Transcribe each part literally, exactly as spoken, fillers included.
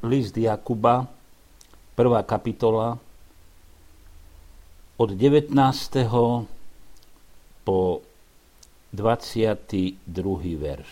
list Jakuba, prvá kapitola, od devätnásteho po dvadsiaty druhý verš.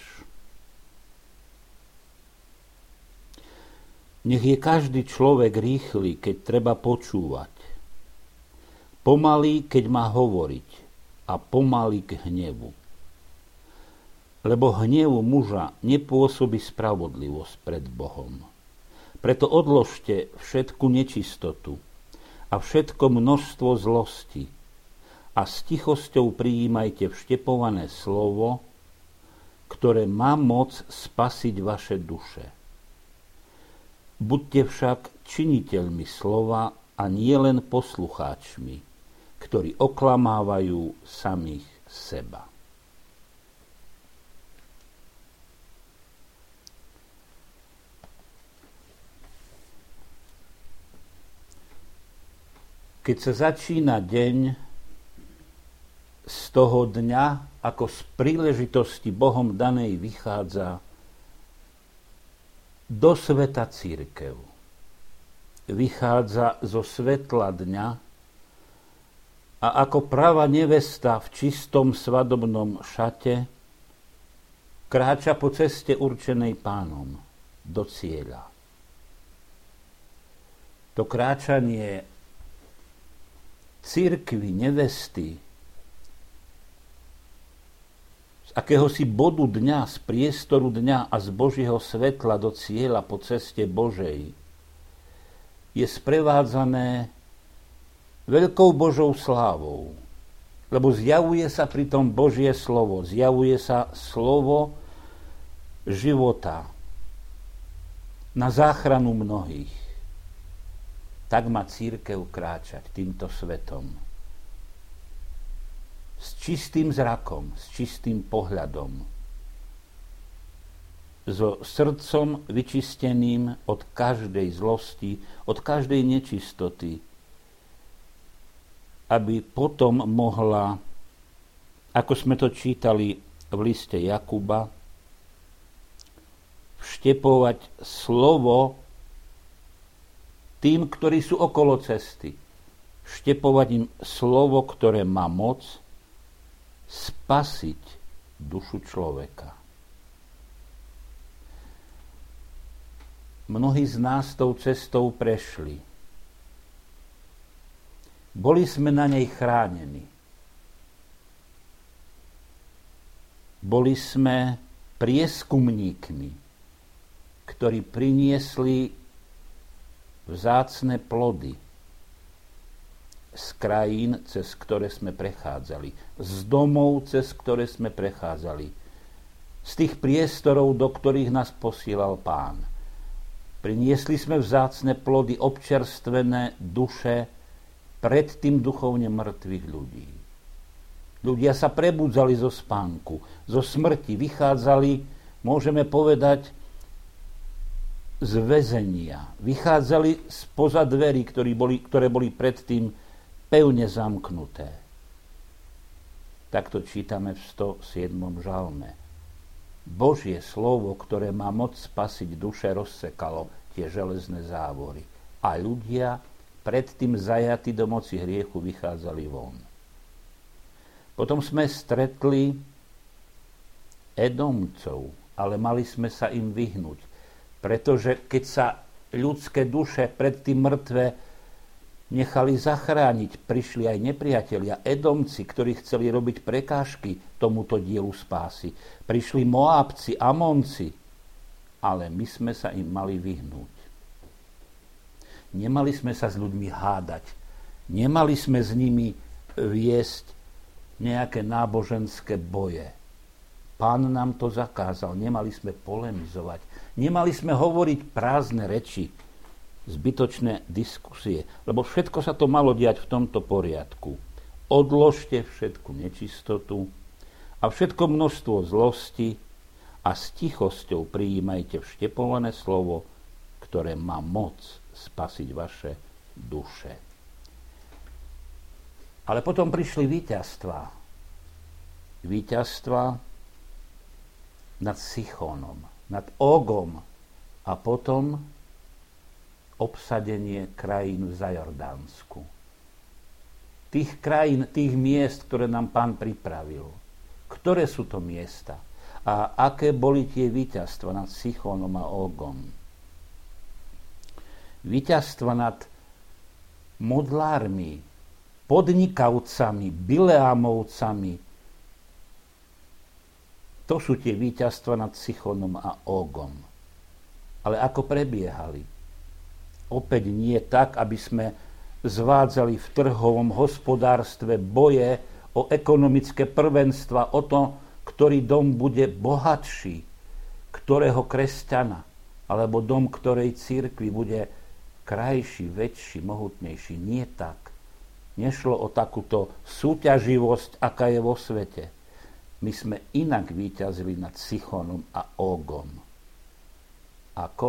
Nech je každý človek rýchly, keď treba počúvať, pomalý, keď má hovoriť, a pomalý k hnevu. Lebo hnevu muža nepôsobí spravodlivosť pred Bohom. Preto odložte všetku nečistotu a všetko množstvo zlosti a s tichosťou prijímajte vštepované slovo, ktoré má moc spasiť vaše duše. Buďte však činiteľmi slova a nie len poslucháčmi, ktorí oklamávajú samých seba. Keď sa začína deň z toho dňa, ako z príležitosti Bohom danej vychádza do sveta cirkev. Vychádza zo svetla dňa a ako pravá nevesta v čistom svadobnom šate kráča po ceste určenej Pánom do cieľa. To kráčanie cirkvi, nevesty, z akéhosi bodu dňa, z priestoru dňa a z Božieho svetla do cieľa po ceste Božej je sprevádzané veľkou Božou slávou, lebo zjavuje sa pritom Božie slovo, zjavuje sa slovo života na záchranu mnohých. Tak má cirkev kráčať týmto svetom. S čistým zrakom, s čistým pohľadom. So srdcom vyčisteným od každej zlosti, od každej nečistoty, aby potom mohla, ako sme to čítali v liste Jakuba, vštepovať slovo tým, ktorí sú okolo cesty. Vštepovať im slovo, ktoré má moc spasiť dušu človeka. Mnohí z nás tou cestou prešli. Boli sme na nej chránení. Boli sme prieskumníkmi, ktorí priniesli vzácne plody z krajín, cez ktoré sme prechádzali, z domov, cez ktoré sme prechádzali, z tých priestorov, do ktorých nás posielal Pán. Priniesli sme vzácne plody, občerstvené duše predtým duchovne mŕtvych ľudí. Ľudia sa prebudzali zo spánku, zo smrti, vychádzali, môžeme povedať, z väzenia. Vychádzali spoza dverí, ktoré boli, ktoré boli predtým pevne zamknuté. Takto čítame v sto siedmom žalme. Božie slovo, ktoré má moc spasiť duše, rozsekalo tie železné závory. A ľudia predtým zajatí do moci hriechu vychádzali von. Potom sme stretli Edomcov, ale mali sme sa im vyhnúť. Pretože keď sa ľudské duše predtým mŕtve nechali zachrániť, prišli aj nepriatelia, Edomci, ktorí chceli robiť prekážky tomuto dielu spásy. Prišli Moábci, Amonci, ale my sme sa im mali vyhnúť. Nemali sme sa s ľuďmi hádať, nemali sme s nimi viesť nejaké náboženské boje. Pán nám to zakázal, nemali sme polemizovať, nemali sme hovoriť prázdne reči, zbytočné diskusie, lebo všetko sa to malo diať v tomto poriadku. Odložte všetku nečistotu a všetko množstvo zlosti a s tichosťou prijímajte vštepované slovo, ktoré má moc spasiť vaše duše. Ale potom prišli víťazstvá. Víťazstvá nad Sichónom, nad Ogom a potom obsadenie krajín v Zajordánsku. Tých krajín, tých miest, ktoré nám Pán pripravil. Ktoré sú to miesta? A aké boli tie víťazstva nad Sichónom a Ógom? Víťazstva nad modlármi, podnikavcami, Bileámovcami. To sú tie víťazstva nad Sichónom a Ógom. Ale ako prebiehali? Opäť nie tak, aby sme zvádzali v trhovom hospodárstve boje o ekonomické prvenstva, o to, ktorý dom bude bohatší, ktorého kresťana, alebo dom ktorej cirkvi bude krajší, väčší, mohutnejší. Nie tak. Nešlo o takúto súťaživosť, aká je vo svete. My sme inak víťazili nad Sichónom a Ógom. Ako?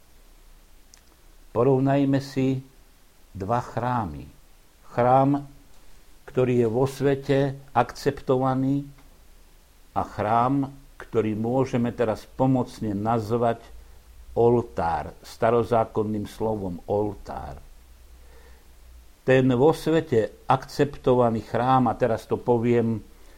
Porovnajme si dva chrámy. Chrám, ktorý je vo svete akceptovaný, a chrám, ktorý môžeme teraz pomocne nazvať oltár, starozákonným slovom oltár. Ten vo svete akceptovaný chrám, a teraz to poviem,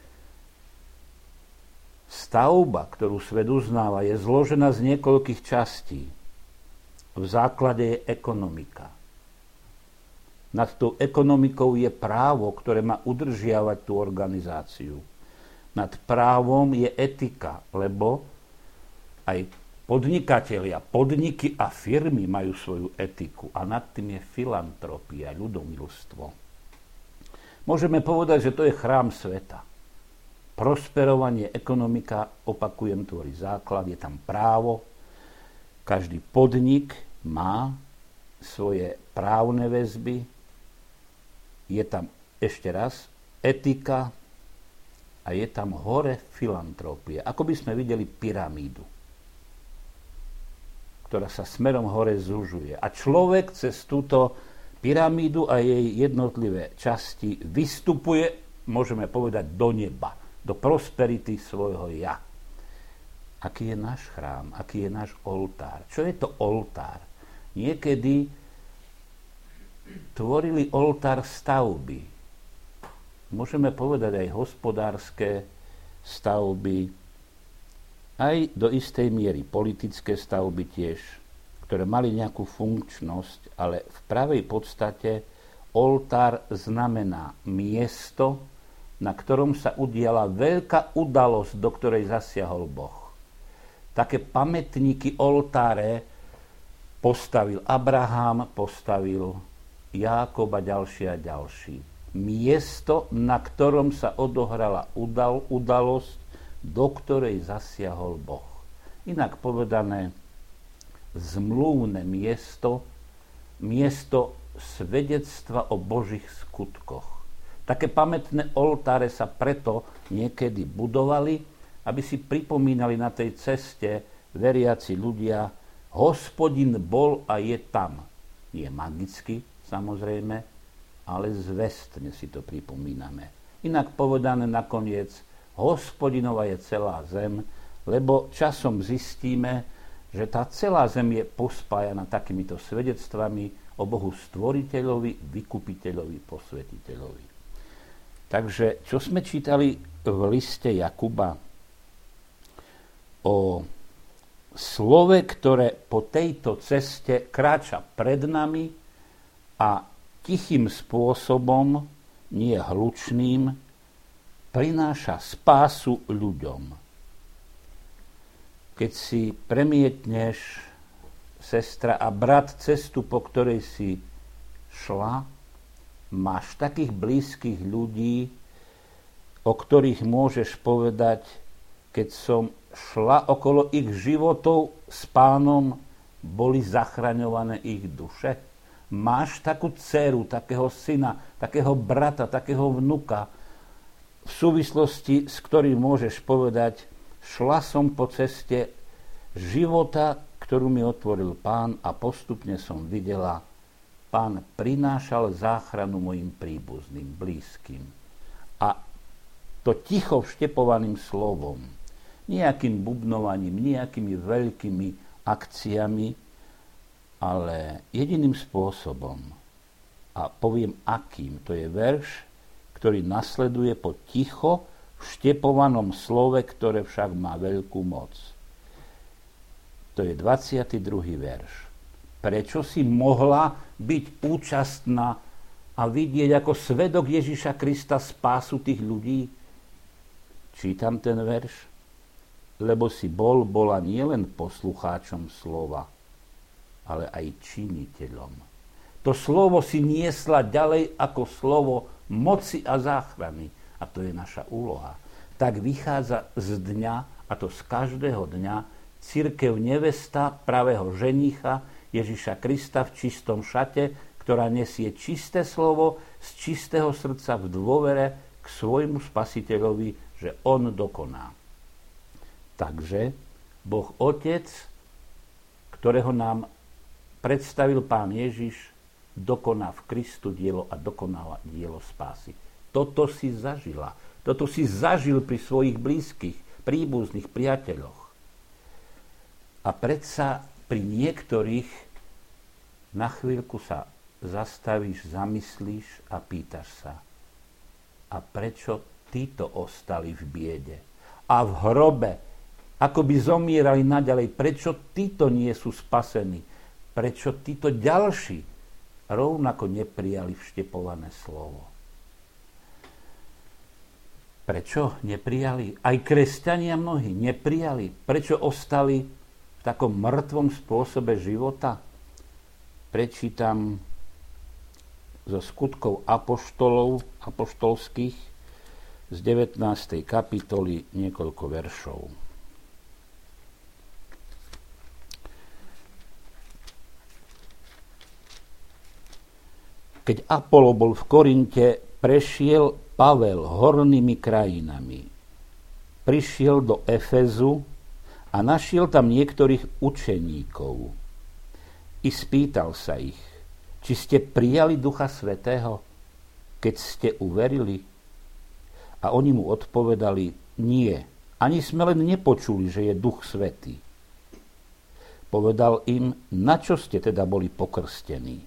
stavba, ktorú svet uznáva, je zložená z niekoľkých častí. V základe je ekonomika. Nad tou ekonomikou je právo, ktoré má udržiavať tú organizáciu. Nad právom je etika, lebo aj podnikatelia, podniky a firmy majú svoju etiku. A nad tým je filantropia, ľudomilstvo. Môžeme povedať, že to je chrám sveta. Prosperovanie, ekonomika, opakujem, tvorí základ, je tam právo. Každý podnik má svoje právne väzby. Je tam ešte raz etika a je tam hore filantropie. Ako by sme videli pyramídu, ktorá sa smerom hore zužuje. A človek cez túto pyramídu a jej jednotlivé časti vystupuje, môžeme povedať, do neba, do prosperity svojho ja. Aký je náš chrám, aký je náš oltár? Čo je to oltár? Niekedy tvorili oltár stavby. Môžeme povedať aj hospodárske stavby, aj do istej miery politické stavby tiež, ktoré mali nejakú funkčnosť, ale v pravej podstate oltár znamená miesto, na ktorom sa udiala veľká udalosť, do ktorej zasiahol Boh. Také pamätníky, oltáre postavil Abraham, postavil Jákob a ďalší a ďalší. Miesto, na ktorom sa odohrala udal, udalosť, do ktorej zasiahol Boh. Inak povedané, zmluvné miesto, miesto svedectva o Božích skutkoch. Také pamätné oltáre sa preto niekedy budovali, aby si pripomínali na tej ceste veriaci ľudia, Hospodin bol a je tam. Nie magicky, samozrejme, ale zvestne si to pripomíname. Inak povedané nakoniec, Hospodinova je celá zem, lebo časom zistíme, že tá celá zem je pospájana takýmito svedectvami o Bohu stvoriteľovi, vykupiteľovi, posvetiteľovi. Takže, čo sme čítali v liste Jakuba o slove, ktoré po tejto ceste kráča pred nami a tichým spôsobom, nie hlučným, prináša spásu ľuďom. Keď si premietneš, sestra a brat, cestu, po ktorej si šla, máš takých blízkych ľudí, o ktorých môžeš povedať, keď som šla okolo ich životov s Pánom, boli zachraňované ich duše. Máš takú dceru, takého syna, takého brata, takého vnuka, v súvislosti s ktorým môžeš povedať, šla som po ceste života, ktorú mi otvoril Pán a postupne som videla, Pán prinášal záchranu mojim príbuzným, blízkym. A to ticho vštepovaným slovom, nejakým bubnovaním, nejakými veľkými akciami, Ale jediným spôsobom, a poviem akým, to je verš, ktorý nasleduje po ticho vštepovanom slove, ktoré však má veľkú moc. To je dvadsiaty druhý verš. Prečo si mohla byť účastná a vidieť ako svedok Ježiša Krista spásu tých ľudí? Čítam ten verš, lebo si bol, bola nielen poslucháčom slova, ale aj činiteľom. To slovo si niesla ďalej ako slovo moci a záchrany. A to je naša úloha. Tak vychádza z dňa, a to z každého dňa, cirkev nevesta pravého ženicha Ježiša Krista v čistom šate, ktorá nesie čisté slovo z čistého srdca v dôvere k svojmu spasiteľovi, že on dokoná. Takže Boh Otec, ktorého nám predstavil Pán Ježiš, dokoná v Kristu dielo a dokonáva dielo spásy. Toto si zažila. Toto si zažil pri svojich blízkych, príbuzných priateľoch. A predsa pri niektorých na chvíľku sa zastavíš, zamyslíš a pýtaš sa, a prečo títo ostali v biede a v hrobe, ako by zomierali naďalej, prečo títo nie sú spasení, prečo títo ďalší rovnako neprijali vštepované slovo. Prečo neprijali? Aj kresťania mnohí neprijali. Prečo ostali v takom mŕtvom spôsobe života? Prečítam zo skutkov apoštolov, apoštolských z devätnástej kapitoly niekoľko veršov. Keď Apolo bol v Korinte, prešiel Pavel hornými krajinami. Prišiel do Efezu a našiel tam niektorých učeníkov. I spýtal sa ich, či ste prijali Ducha Svätého, keď ste uverili? A oni mu odpovedali, nie, ani sme len nepočuli, že je Duch Svätý. Povedal im, na čo ste teda boli pokrstení?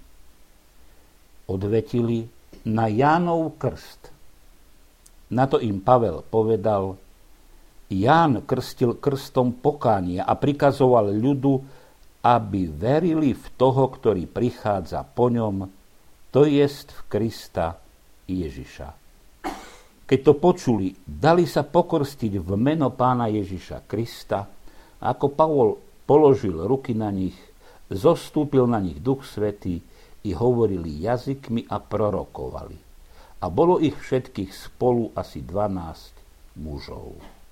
Odvetili, na Jánov krst. Na to im Pavel povedal, Ján krstil krstom pokánia a prikazoval ľudu, aby verili v toho, ktorý prichádza po ňom, to jest v Krista Ježiša. Keď to počuli, dali sa pokrstiť v meno Pána Ježiša Krista, a ako Pavol položil ruky na nich, zostúpil na nich Duch Svätý i hovorili jazykmi a prorokovali. A bolo ich všetkých spolu asi dvanásť mužov.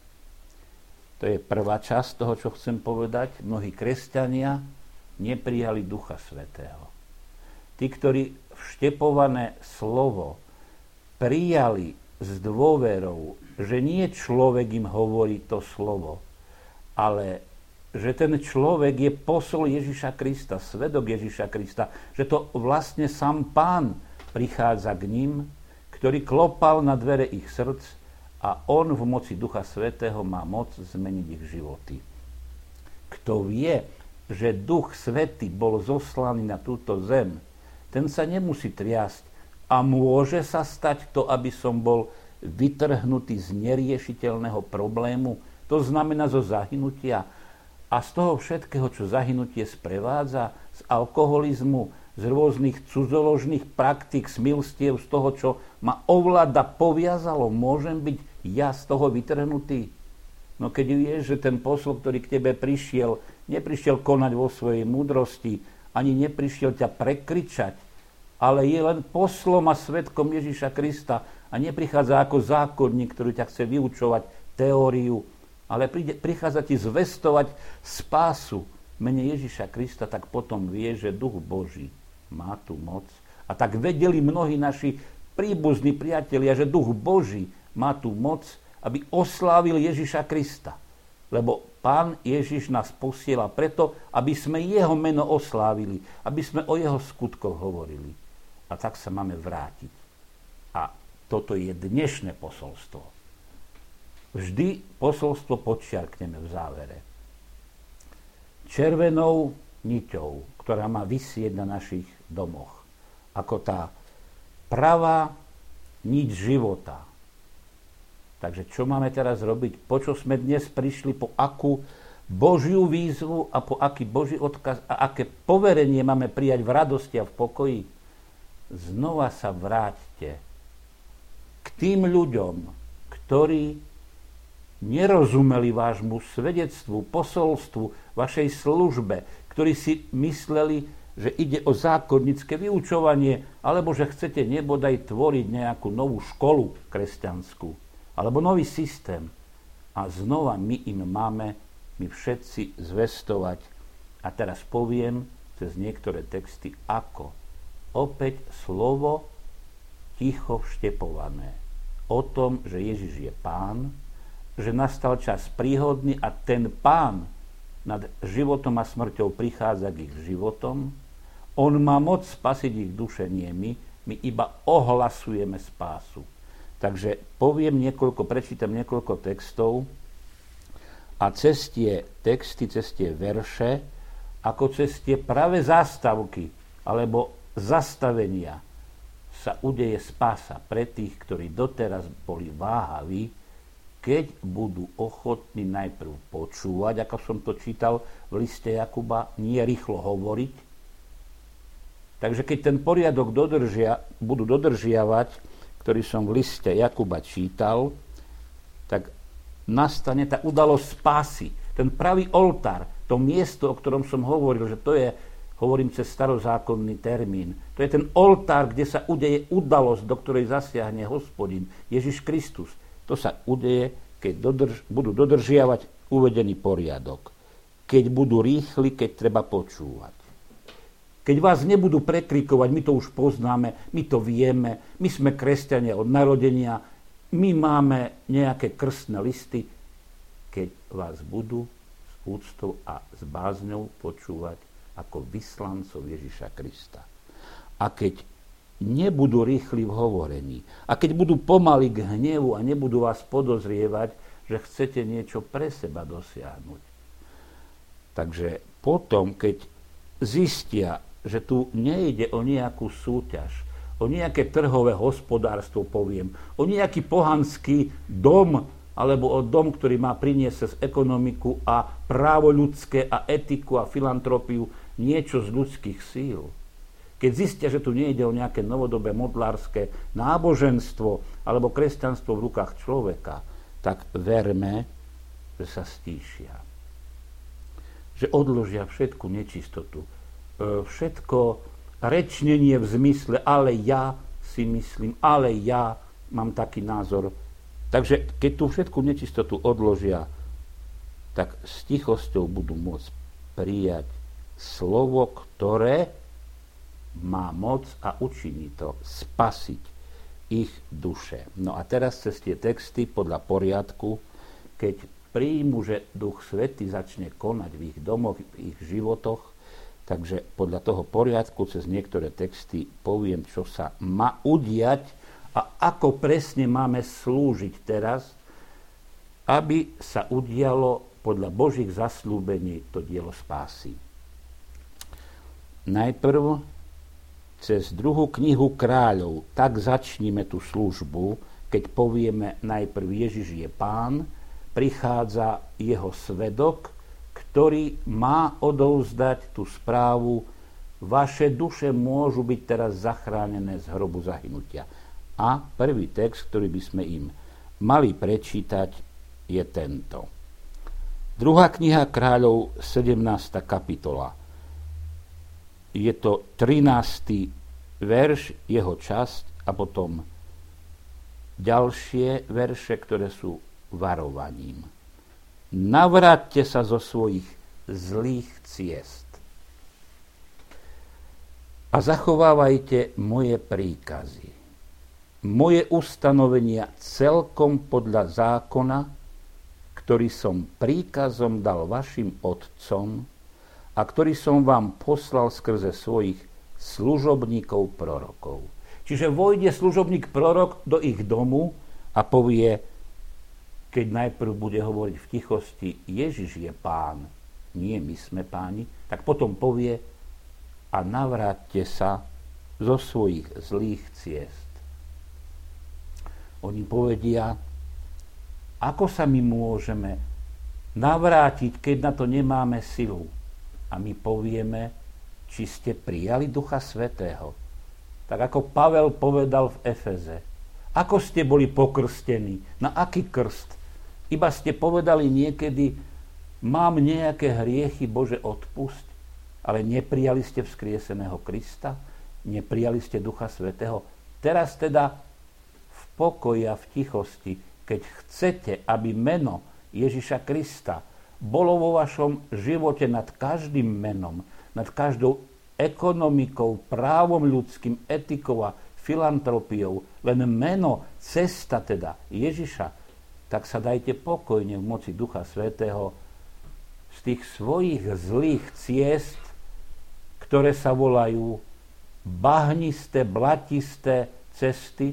To je prvá časť toho, čo chcem povedať. Mnohí kresťania neprijali Ducha Svätého. Tí, ktorí vštepované slovo prijali s dôverou, že nie človek im hovorí to slovo, ale že ten človek je posol Ježiša Krista, svedok Ježiša Krista, že to vlastne sám Pán prichádza k ním, ktorý klopal na dvere ich srdc a on v moci Ducha Svätého má moc zmeniť ich životy. Kto vie, že Duch Svätý bol zoslaný na túto zem, ten sa nemusí triasť a môže sa stať to, aby som bol vytrhnutý z neriešiteľného problému, to znamená zo zahynutia, a z toho všetkého, čo zahynutie sprevádza, z alkoholizmu, z rôznych cudzoložných praktík, z milstiev, z toho, čo ma ovláda, poviazalo, môžem byť ja z toho vytrhnutý? No keď vieš, že ten posol, ktorý k tebe prišiel, neprišiel konať vo svojej múdrosti, ani neprišiel ťa prekričať, ale je len poslom a svedkom Ježiša Krista a neprichádza ako zákonník, ktorý ťa chce vyučovať teóriu, ale príde, prichádza ti zvestovať spásu v mene Ježiša Krista, tak potom vie, že Duch Boží má tú moc. A tak vedeli mnohí naši príbuzní priatelia, že Duch Boží má tú moc, aby oslávil Ježiša Krista. Lebo Pán Ježiš nás posiela preto, aby sme jeho meno oslávili, aby sme o jeho skutkoch hovorili. A tak sa máme vrátiť. A toto je dnešné posolstvo. Vždy posolstvo podčiarkneme v závere. Červenou niťou, ktorá má visieť na našich domoch. Ako tá pravá niť života. Takže čo máme teraz robiť? Po čo sme dnes prišli? Po akú Božiu výzvu a po aký Boží odkaz a aké poverenie máme prijať v radosti a v pokoji? Znova sa vráťte k tým ľuďom, ktorí nerozumeli vášmu svedectvu, posolstvu, vašej službe, ktorí si mysleli, že ide o zákonnícke vyučovanie, alebo že chcete nebodaj tvoriť nejakú novú školu kresťanskú, alebo nový systém. A znova my im máme, my všetci zvestovať. A teraz poviem cez niektoré texty, ako. Opäť slovo ticho vštepované o tom, že Ježiš je Pán, že nastal čas príhodný a ten Pán nad životom a smrťou prichádza k ich životom. On má moc spasiť ich duše, nie my. My iba ohlasujeme spásu. Takže poviem niekoľko, prečítam niekoľko textov a cez tie texty, cez tie verše, ako cez tie práve zástavky alebo zastavenia sa udeje spása pre tých, ktorí doteraz boli váhaví, keď budú ochotní najprv počúvať, ako som to čítal v liste Jakuba, nie rýchlo hovoriť. Takže keď ten poriadok dodržia, budú dodržiavať, ktorý som v liste Jakuba čítal, tak nastane tá udalosť spásy. Ten pravý oltár, to miesto, o ktorom som hovoril, že to je, hovorím cez starozákonný termín, to je ten oltár, kde sa udeje udalosť, do ktorej zasiahne Hospodin, Ježiš Kristus. To sa udeje, keď dodrž, budú dodržiavať uvedený poriadok. Keď budú rýchli, keď treba počúvať. Keď vás nebudú prekrikovať, my to už poznáme, my to vieme, my sme kresťania od narodenia, my máme nejaké krstné listy, keď vás budú s úctou a s bázňou počúvať ako vyslancov Ježiša Krista. A keď nebudú rýchli v hovorení a keď budú pomaly k hnevu a nebudú vás podozrievať, že chcete niečo pre seba dosiahnuť. Takže potom, keď zistia, že tu nejde o nejakú súťaž, o nejaké trhové hospodárstvo, poviem, o nejaký pohanský dom, alebo o dom, ktorý má priniesť cez ekonomiku a právo ľudské a etiku a filantropiu niečo z ľudských síl. Keď zistia, že tu nejde o nejaké novodobé modlárske náboženstvo alebo kresťanstvo v rukách človeka, tak verme, že sa stíšia. Že odložia všetku nečistotu, všetko rečnenie v zmysle, ale ja si myslím, ale ja mám taký názor. Takže keď tú všetku nečistotu odložia, tak s tichosťou budú môcť prijať slovo, ktoré má moc a učiní to spasiť ich duše. No a teraz cez tie texty podľa poriadku, keď príjmu, že Duch Svätý začne konať v ich domoch, v ich životoch, takže podľa toho poriadku cez niektoré texty poviem, čo sa má udiať a ako presne máme slúžiť teraz, aby sa udialo podľa Božích zasľúbení to dielo spásy. Najprv cez druhú knihu Kráľov, tak začníme tú službu, keď povieme najprv Ježiš je Pán, prichádza jeho svedok, ktorý má odovzdať tú správu, vaše duše môžu byť teraz zachránené z hrobu zahynutia. A prvý text, ktorý by sme im mali prečítať, je tento. Druhá kniha Kráľov, sedemnásta kapitola. Je to trinásty verš, jeho časť a potom ďalšie verše, ktoré sú varovaním. Navráťte sa zo svojich zlých ciest a zachovávajte moje príkazy, moje ustanovenia celkom podľa zákona, ktorý som príkazom dal vašim otcom a ktorý som vám poslal skrze svojich služobníkov prorokov. Čiže vojde služobník prorok do ich domu a povie, keď najprv bude hovoriť v tichosti, Ježiš je Pán, nie my sme páni, tak potom povie, a navráťte sa zo svojich zlých ciest. Oni povedia, ako sa my môžeme navrátiť, keď na to nemáme silu. A my povieme, či ste prijali Ducha Svätého. Tak ako Pavel povedal v Efeze. Ako ste boli pokrstení? Na aký krst? Iba ste povedali niekedy, mám nejaké hriechy, Bože, odpusť, ale neprijali ste vzkrieseného Krista, neprijali ste Ducha Svätého. Teraz teda v pokoji a v tichosti, keď chcete, aby meno Ježiša Krista bolo vo vašom živote nad každým menom, nad každou ekonomikou, právom ľudským, etikou a filantropiou, len meno, cesta teda Ježiša, tak sa dajte pokojne v moci Ducha Svätého z tých svojich zlých ciest, ktoré sa volajú bahnisté, blatisté cesty,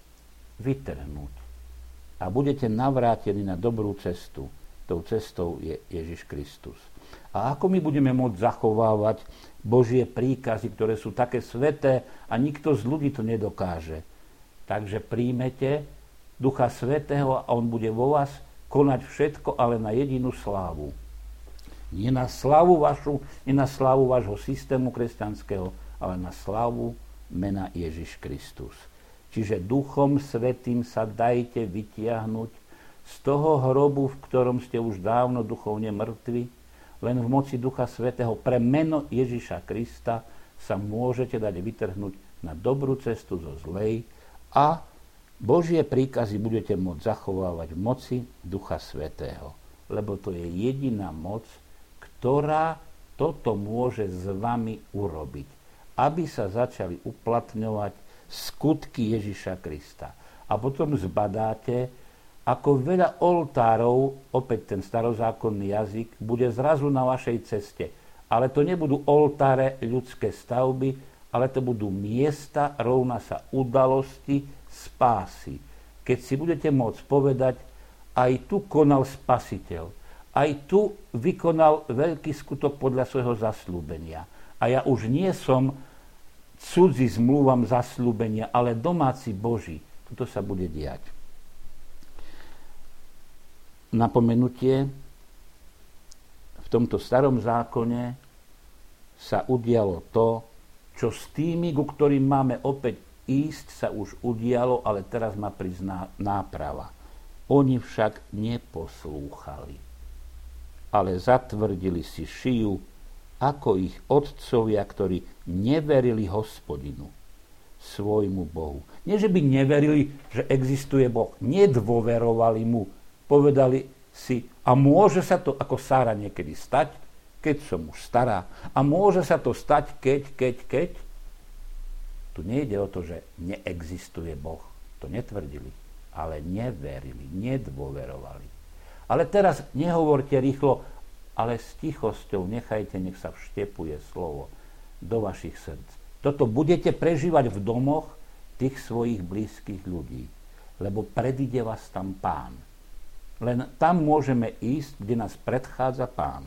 vytrhnúť. A budete navrátení na dobrú cestu. Tou cestou je Ježiš Kristus. A ako my budeme môcť zachovávať Božie príkazy, ktoré sú také sväté a nikto z ľudí to nedokáže. Takže príjmete Ducha Svätého a on bude vo vás konať všetko, ale na jedinú slávu. Nie na slávu vašu, nie na slávu vášho systému kresťanského, ale na slávu mena Ježiš Kristus. Čiže Duchom Svätým sa dajte vytiahnuť z toho hrobu, v ktorom ste už dávno duchovne mŕtvi. Len v moci Ducha Svätého pre meno Ježiša Krista sa môžete dať vytrhnúť na dobrú cestu zo zlej a Božie príkazy budete môcť zachovávať v moci Ducha Svätého. Lebo to je jediná moc, ktorá toto môže s vami urobiť. Aby sa začali uplatňovať skutky Ježiša Krista. A potom zbadáte, ako veľa oltárov, opäť ten starozákonný jazyk, bude zrazu na vašej ceste. Ale to nebudú oltáre ľudské stavby, ale to budú miesta, rovná sa udalosti, spásy. Keď si budete môcť povedať, aj tu konal Spasiteľ, aj tu vykonal veľký skutok podľa svojho zasľúbenia. A ja už nie som cudzí zmluvám zasľúbenia, ale domáci Boží. Toto sa bude diať. Napomenutie, v tomto starom zákone sa udialo to, čo s tými, ku ktorým máme opäť ísť, sa už udialo, ale teraz má prísť náprava. Oni však neposlúchali, ale zatvrdili si šiju, ako ich otcovia, ktorí neverili Hospodinu, svojmu Bohu. Nie, že by neverili, že existuje Boh. Nedôverovali mu. Povedali si, a môže sa to ako Sára niekedy stať, keď som už stará. A môže sa to stať, keď, keď, keď. Tu nejde o to, že neexistuje Boh. To netvrdili, ale neverili, nedôverovali. Ale teraz nehovorte rýchlo, ale s tichosťou nechajte, nech sa vštepuje slovo do vašich srdc. Toto budete prežívať v domoch tých svojich blízkych ľudí, lebo predíde vás tam Pán. Len tam môžeme ísť, kde nás predchádza Pán.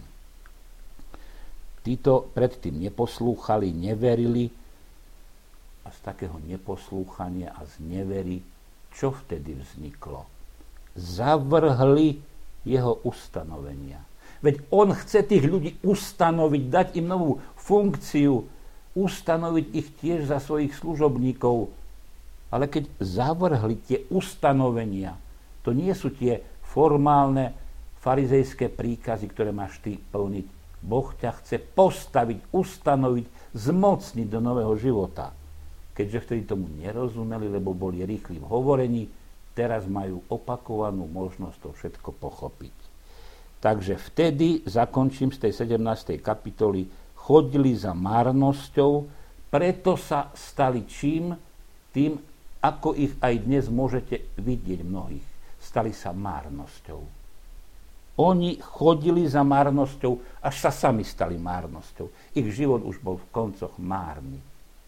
Títo predtým neposlúchali, neverili a z takého neposlúchania a z nevery, čo vtedy vzniklo? Zavrhli jeho ustanovenia. Veď on chce tých ľudí ustanoviť, dať im novú funkciu, ustanoviť ich tiež za svojich služobníkov. Ale keď zavrhli tie ustanovenia, to nie sú tie formálne farizejské príkazy, ktoré máš ty plniť. Boh ťa chce postaviť, ustanoviť, zmocniť do nového života. Keďže vtedy tomu nerozumeli, lebo boli rýchli v hovorení, teraz majú opakovanú možnosť to všetko pochopiť. Takže vtedy, zakončím z tej sedemnástej kapitoly, chodili za márnosťou, preto sa stali čím? Tým, ako ich aj dnes môžete vidieť mnohých. Stali sa márnosťou. Oni chodili za márnosťou, až sa sami stali márnosťou. Ich život už bol v koncoch márny.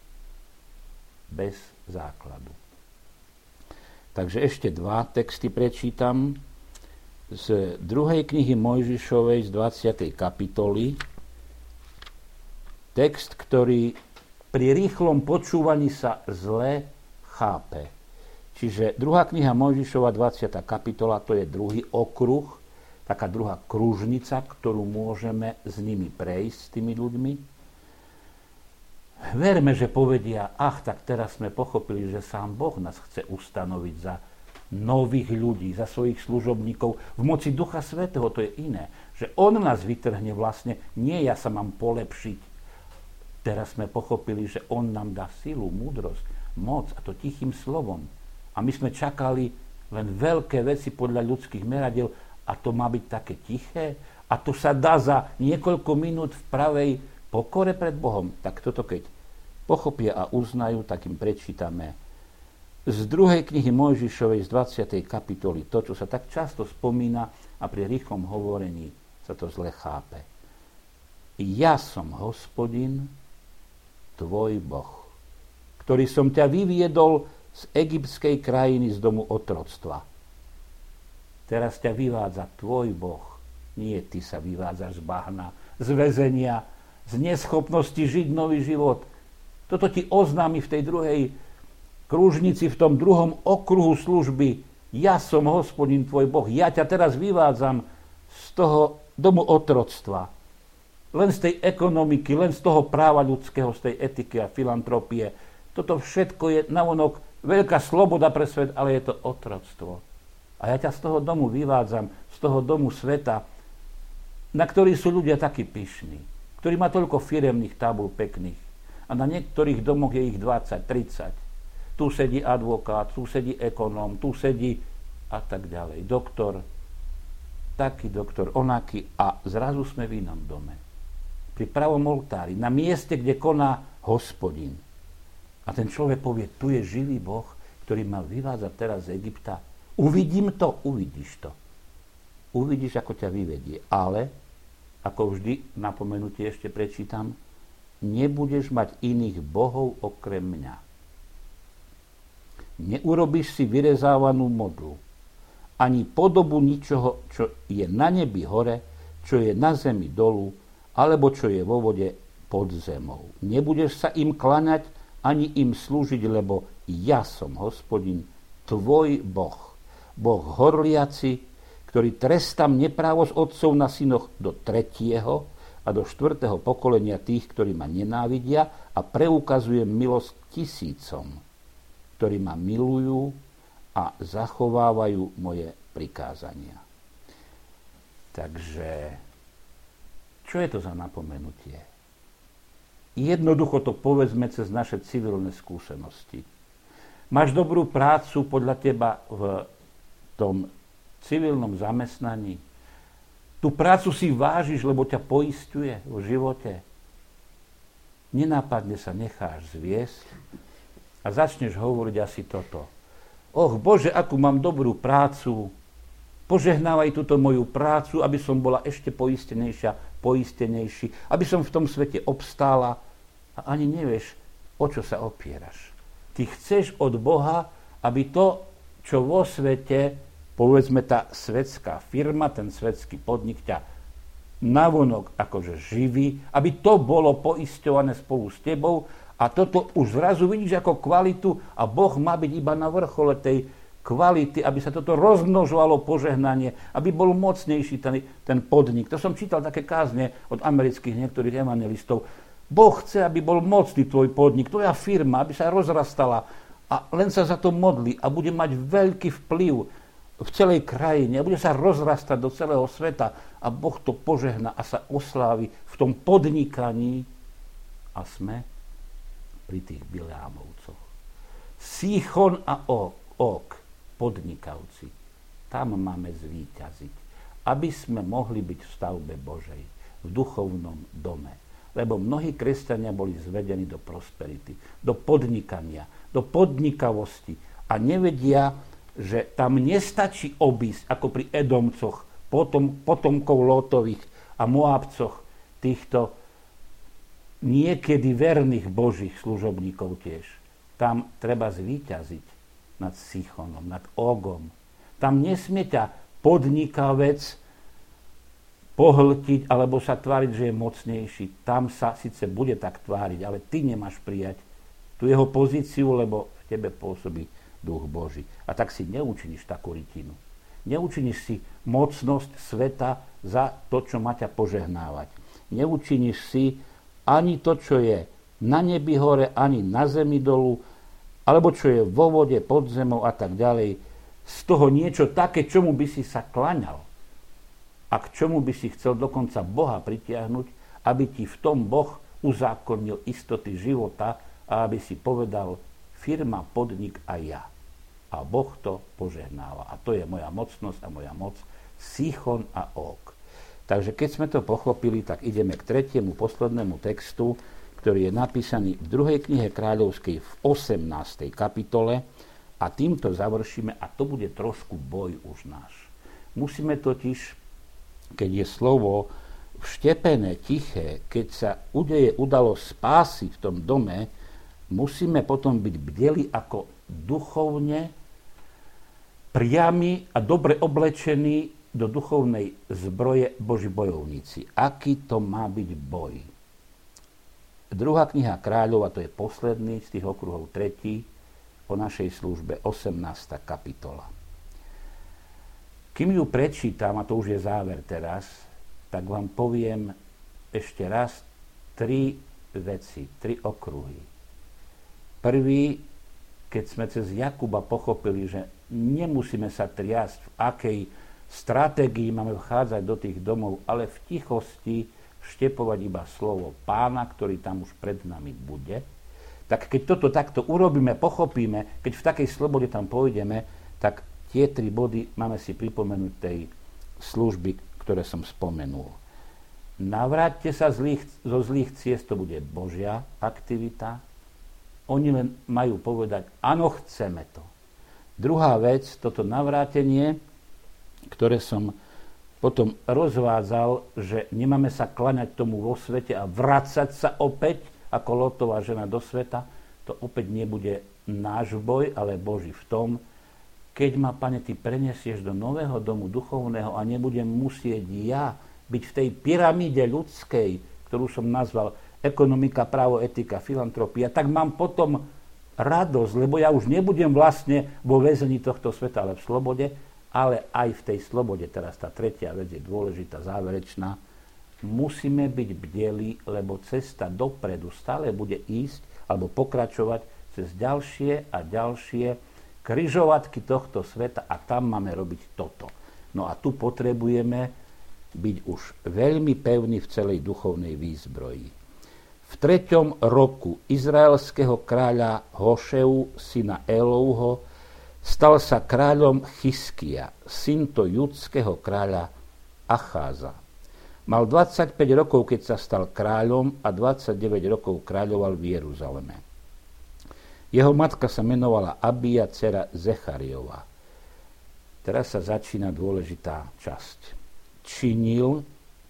Bez základu. Takže ešte dva texty prečítam. Z druhej knihy Mojžišovej z dvadsiatej kapitoly, text, ktorý pri rýchlom počúvaní sa zle chápe. Čiže druhá kniha Mojžišova, dvadsiata kapitola, to je druhý okruh, taká druhá kružnica, ktorú môžeme s nimi prejsť, s tými ľuďmi. Verme, že povedia, ach, tak teraz sme pochopili, že sám Boh nás chce ustanoviť za nových ľudí, za svojich služobníkov v moci Ducha Svätého. To je iné. Že on nás vytrhne vlastne, nie ja sa mám polepšiť. Teraz sme pochopili, že on nám dá silu, múdrosť, moc, a to tichým slovom. A my sme čakali len veľké veci podľa ľudských meradiel a to má byť také tiché a to sa dá za niekoľko minút v pravej pokore pred Bohom. Tak toto keď pochopia a uznajú, tak im prečítame z druhej knihy Mojžišovej z dvadsiatej kapitoly to, čo sa tak často spomína a pri rýchlom hovorení sa to zle chápe. Ja som Hospodin, tvoj Boh, ktorý som ťa vyviedol z egyptskej krajiny, z domu otroctva. Teraz ťa vyvádza tvoj Boh. Nie ty sa vyvádzaš z bahna, z väzenia, z neschopnosti žiť nový život. Toto ti oznámi v tej druhej kružnici, v tom druhom okruhu služby. Ja som Hospodin tvoj Boh. Ja ťa teraz vyvádzam z toho domu otroctva. Len z tej ekonomiky, len z toho práva ľudského, z tej etiky a filantropie. Toto všetko je navonok veľká sloboda pre svet, ale je to otroctvo. A ja ťa z toho domu vyvádzam, z toho domu sveta, na ktorý sú ľudia takí pyšní, ktorí má toľko firemných tabul pekných. A na niektorých domoch je ich dvadsať, tridsať. Tu sedí advokát, tu sedí ekonóm, tu sedí a tak ďalej. Doktor, taký doktor, onaký. A zrazu sme v inom dome. Pri pravom oltári, na mieste, kde koná Hospodin. A ten človek povie, tu je živý Boh, ktorý ma vyvádza teraz z Egypta. Uvidím to, uvidíš to. Uvidíš, ako ťa vyvedie. Ale, ako vždy napomenutie ešte prečítam, nebudeš mať iných bohov okrem mňa. Neurobíš si vyrezávanú modlu, ani podobu ničoho, čo je na nebi hore, čo je na zemi dolu, alebo čo je vo vode pod zemou. Nebudeš sa im klaňať, ani im slúžiť, lebo ja som Hospodin, tvoj Boh. Boh horliaci, ktorý trestám neprávosť otcov na synoch do tretieho a do štvrtého pokolenia tých, ktorí ma nenávidia, a preukazujem milosť tisícom, ktorí ma milujú a zachovávajú moje prikázania. Takže, čo je to za napomenutie? Jednoducho to povedzme cez naše civilné skúsenosti. Máš dobrú prácu podľa teba v tom civilnom zamestnaní. Tú prácu si vážiš, lebo ťa poisťuje v živote. Nenápadne sa necháš zviesť a začneš hovoriť asi toto. Och, Bože, akú mám dobrú prácu. Požehnávaj túto moju prácu, aby som bola ešte poistenejšia, poistenejší, aby som v tom svete obstála a ani nevieš, o čo sa opieraš. Ty chceš od Boha, aby to, čo vo svete, povedzme tá svetská firma, ten svetský podnik ťa navonok akože živí, aby to bolo poisťované spolu s tebou a toto už zrazu vidíš ako kvalitu a Boh má byť iba na vrchole tej kvality, aby sa toto rozmnožovalo požehnanie, aby bol mocnejší ten, ten podnik. To som čítal také kázne od amerických niektorých evangelistov. Boh chce, aby bol mocný tvoj podnik, tvoja firma, aby sa rozrastala a len sa za to modlí a bude mať veľký vplyv v celej krajine a bude sa rozrastať do celého sveta a Boh to požehná a sa oslávi v tom podnikaní a sme pri tých Bileámovcoch. Síchon a Og, podnikavci, tam máme zvíťaziť, aby sme mohli byť v stavbe Božej, v duchovnom dome. Lebo mnohí kresťania boli zvedení do prosperity, do podnikania, do podnikavosti a nevedia, že tam nestačí obísť, ako pri Edomcoch, potom, potomkov Lótových a Moábcoch, týchto niekedy verných božích služobníkov tiež. Tam treba zvíťaziť nad Sichonom, nad Ogom. Tam nesmie ťa podnikavec pohltiť alebo sa tváriť, že je mocnejší. Tam sa síce bude tak tváriť, ale ty nemáš prijať tú jeho pozíciu, lebo v tebe pôsobí duch Boží. A tak si neučiníš takú rytinu. Neučiníš si mocnosť sveta za to, čo má ťa požehnávať. Neučiníš si ani to, čo je na nebi hore, ani na zemi dolu, alebo čo je vo vode, pod zemou a tak ďalej. Z toho niečo také, čomu by si sa klaňal. A k čomu by si chcel dokonca Boha pritiahnuť, aby ti v tom Boh uzákonil istoty života a aby si povedal firma, podnik a ja. A Boh to požehnáva. A to je moja mocnosť a moja moc, Sichon a Og. Takže keď sme to pochopili, tak ideme k tretiemu, poslednému textu, ktorý je napísaný v druhej knihe kráľovskej v osemnástej kapitole a týmto završíme a to bude trošku boj už náš. Musíme totiž, keď je slovo vštepené, tiché, keď sa udeje udalosť spásy v tom dome, musíme potom byť bdeli ako duchovne priami a dobre oblečení do duchovnej zbroje Boží bojovníci. Aký to má byť boj? Druhá kniha kráľov, a to je posledný z tých okruhov, tretí, o našej službe, osemnásta kapitola. Kým ju prečítam, a to už je záver teraz, tak vám poviem ešte raz tri veci, tri okruhy. Prvý, keď sme cez Jakuba pochopili, že nemusíme sa triasť, v akej stratégii máme vchádzať do tých domov, ale v tichosti vštepovať iba slovo Pána, ktorý tam už pred nami bude, tak keď toto takto urobíme, pochopíme, keď v takej slobode tam pôjdeme, tak tie tri body máme si pripomenúť tej služby, ktoré som spomenul. Navráťte sa zlých, zo zlých ciest, to bude Božia aktivita. Oni len majú povedať, áno, chceme to. Druhá vec, toto navrátenie, ktoré som potom rozvádzal, že nemáme sa klaňať tomu vo svete a vracať sa opäť, ako Lotová žena do sveta, to opäť nebude náš boj, ale Boží v tom, keď ma, Pane, ty prenesieš do nového domu duchovného a nebudem musieť ja byť v tej pyramíde ľudskej, ktorú som nazval ekonomika, právo, etika, filantropia, tak mám potom radosť, lebo ja už nebudem vlastne vo väzení tohto sveta, ale v slobode, ale aj v tej slobode, teraz tá tretia vec je dôležitá, záverečná, musíme byť bdeli, lebo cesta dopredu stále bude ísť alebo pokračovať cez ďalšie a ďalšie križovatky tohto sveta a tam máme robiť toto. No a tu potrebujeme byť už veľmi pevní v celej duchovnej výzbroji. V treťom roku izraelského kráľa Hošeu, syna Elovho, stal sa kráľom Chizkia, syn to judského kráľa Acháza. Mal dvadsaťpäť rokov, keď sa stal kráľom a dvadsaťdeväť rokov kráľoval v Jeruzaleme. Jeho matka sa menovala Abija, dcera Zechariova. Teraz sa začína dôležitá časť. Činil,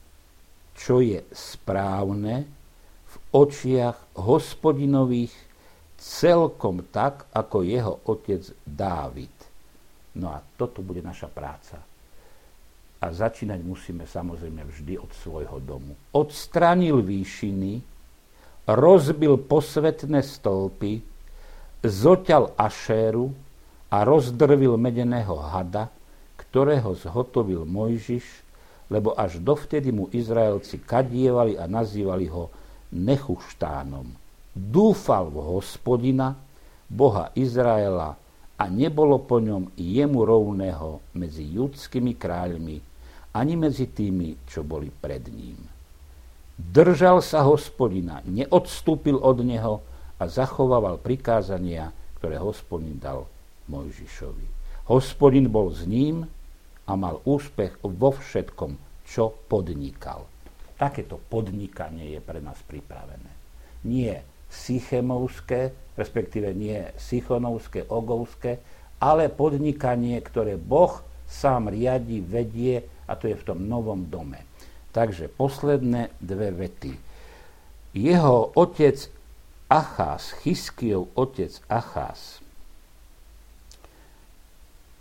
čo je správne v očiach Hospodinových, celkom tak, ako jeho otec Dávid. No a toto bude naša práca. A začínať musíme samozrejme vždy od svojho domu. Odstránil výšiny, rozbil posvetné stĺpy, zoťal Ašéru a rozdrvil medeného hada, ktorého zhotovil Mojžiš, lebo až dovtedy mu Izraelci kadievali a nazývali ho Nechuštánom. Dúfal v Hospodina, Boha Izraela, a nebolo po ňom jemu rovného medzi judskými kráľmi, ani medzi tými, čo boli pred ním. Držal sa Hospodina, neodstúpil od neho a zachovával prikázania, ktoré Hospodin dal Mojžišovi. Hospodin bol s ním a mal úspech vo všetkom, čo podnikal. Takéto podnikanie je pre nás pripravené. Nie Sychemovské, respektíve nie Sichonovské, Ogovské, ale podnikanie, ktoré Boh sám riadi, vedie, a to je v tom novom dome. Takže posledné dve vety. Jeho otec Acház, Chizkiov otec Acház,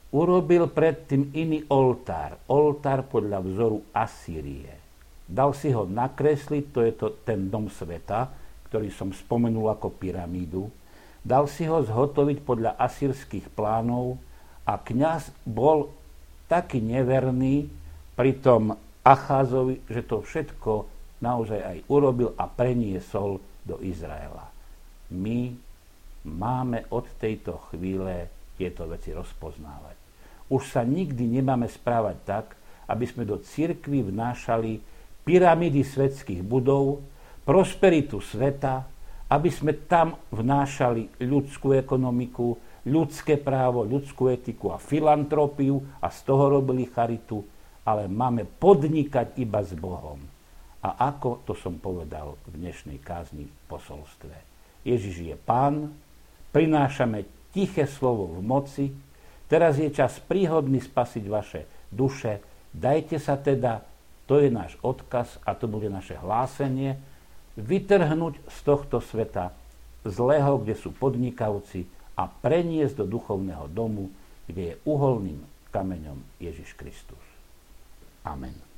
urobil predtým iný oltár, oltár podľa vzoru Asýrie. Dal si ho nakresliť, to je to, ten dom sveta, ktorý som spomenul ako pyramídu. Dal si ho zhotoviť podľa asýrskych plánov a kňaz bol taký neverný pri tom Acházovi, že to všetko naozaj aj urobil a preniesol do Izraela. My máme od tejto chvíle tieto veci rozpoznávať. Už sa nikdy nemáme správať tak, aby sme do cirkvi vnášali pyramídy svetských budov, prosperitu sveta, aby sme tam vnášali ľudskú ekonomiku, ľudské právo, ľudskú etiku a filantropiu a z toho robili charitu, ale máme podnikať iba s Bohom. A ako to som povedal v dnešnej kázni v posolstve. Ježiš je Pán, prinášame tiché slovo v moci, teraz je čas príhodný spasiť vaše duše, dajte sa teda, to je náš odkaz a to bude naše hlásenie, vytrhnúť z tohto sveta zlého, kde sú podnikavci a preniesť do duchovného domu, kde je uholným kameňom Ježiš Kristus. Amen.